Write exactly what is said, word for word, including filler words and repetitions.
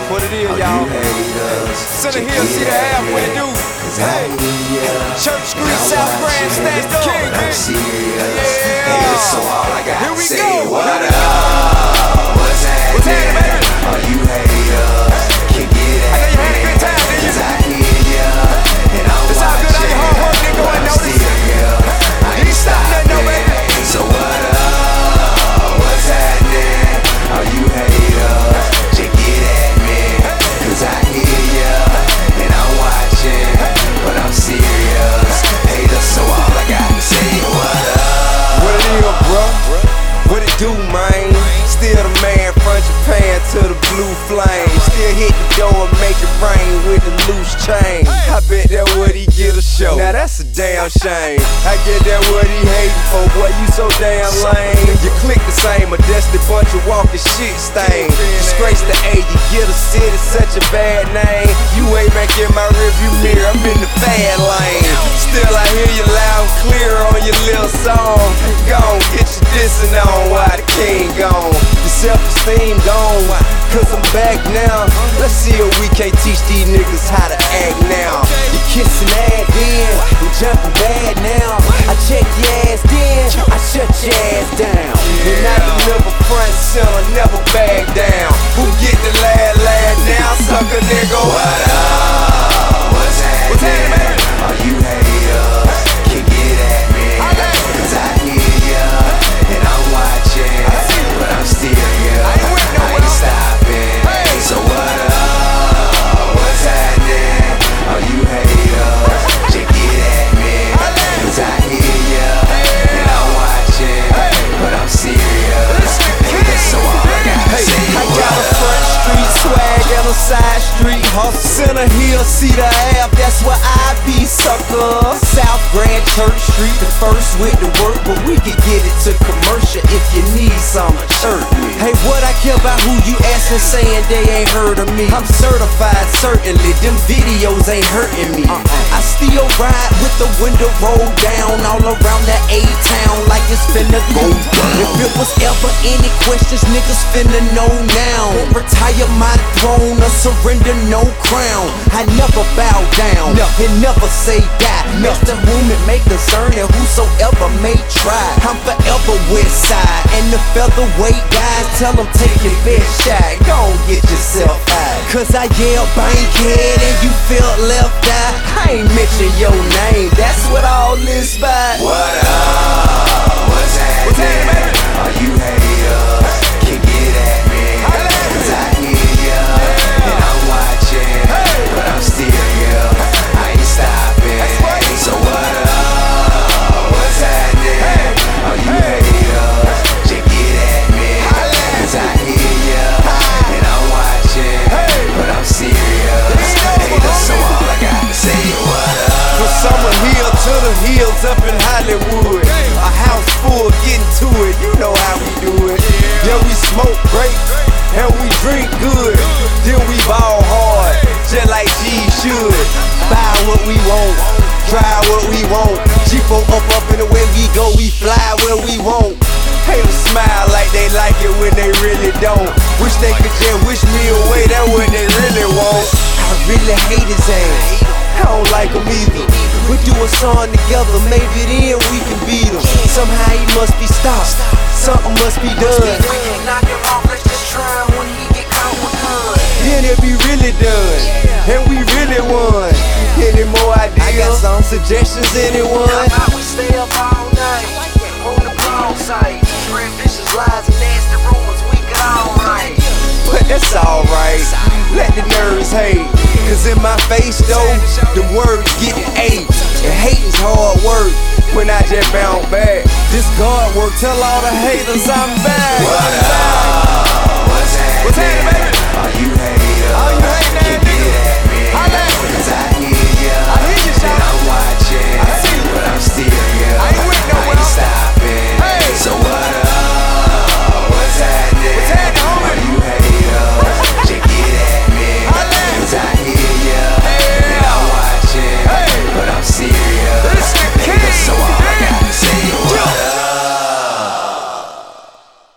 What it is, y'all? Center Hill, see the half, what it do? Hey, Church Street, South Grand, stand up. King, yeah. Here we go. What up? What's happening? What's happening, baby? All you haters can get at I know you had a good time, didn't you? Cause I hear ya, and I'm It's all good, all your hard work, nigga, go and notice. I ain't stopping, no, baby. So what up? What's happening? All you haters just get at me Cause I hear ya, and I'm watching, but I'm serious. Haters, so all I got to say is what up? What it is, bro? What it do, man? Still the man from Japan to the blue flame. Still hit the door and make it rain with the loose chain. I bet that what he get a show. Now that's a damn shame. I get that what he hating for, boy, you so damn lame. You click the same, a dusty bunch of walking shit stain. Disgrace the A, you get a city, such a bad name. You way back in my rearview mirror, I'm in the bad lane. Still I hear you loud and clear on your little song. Gone, get your dissing on while the king gone. Your self-esteem gone, cause I'm back now. Let's see if we can't teach these niggas how to act now. You kissing ass then, you jumping bad now. I check your ass then, I shut your ass down. And I deliver front center, never back down. Who get the lad lad now, sucker nigga? What up? What's happening? What's happening, baby? All you haters can get at me Cause I hear ya, and I'm watching, but I'm still here. I ain't with no I ain't stopping. So what up? What's happening? All you haters just get at me Cause I hear ya, and I'm watching, but I'm serious. Haters, so all I got to say is I what got a up? front street swag and a side street hustle. Center Hill, see the half, that's where I be, sucker. South Grand, Church Street, the first with the work, but we can get it to commercial if you need some church. Hey, what I care about who you asking, saying they ain't heard of me. I'm certified, certainly, them videos ain't hurting me. Uh-uh. I still ride with the window rolled down all around that A-town like it's finna go down. If it was ever any questions, niggas finna know now. Won't retire my throne or surrender no crown. I never bow down and never say die. Makes the room and make concern and whosoever may try. I'm forever west side and the featherweight guys tell them take your best shot. Go on, get yourself high. Cause I yell bankhead and you feel left out. I ain't mention your name, that's what all this by. What up? What's happening? All you haters can get at me Cause I hear ya, and I'm watching, but I'm still here. I ain't stopping. So what up? What's happening? All you haters just get at me Cause I hear ya, and I'm watching, but I'm serious. Haters, so all I got to say is what up? From Summer Hill to the hills up in Hollywood, a house full, getting to it, you know how we do it. Yeah, we smoke great, and we drink good. Then we ball hard, just like G should. Buy what we want, drive what we want. Jeepo up, up and away we go, we fly where we want. Haters smile like they like it when they really don't. Wish they could just wish me away, that's what they really want. I really hate his ass, I don't like him either. We do a song together, maybe then we can beat him. Somehow he must be stopped, something must be done. We can't knock him off, let's just try him when he get caught with guns. Then it be really done, and we really won. Any more ideas? I got some suggestions, anyone? How about we stay up all night on the blog site, spread vicious lies and nasty rumors, we got all right. But that's alright, let the nerves hate. Cause in my face though, the words getting ate. And hating's hard work when I just bounce back. This guard work, tell all the haters I'm back. What up? What's happening? What's happening, baby? All you haters All you hating can ass get niggas, at me holla at me. Cause I hear ya, I hear you, and Sean. I'm watching, I see you. but I'm still here. I ain't with no I one. ain't stopping.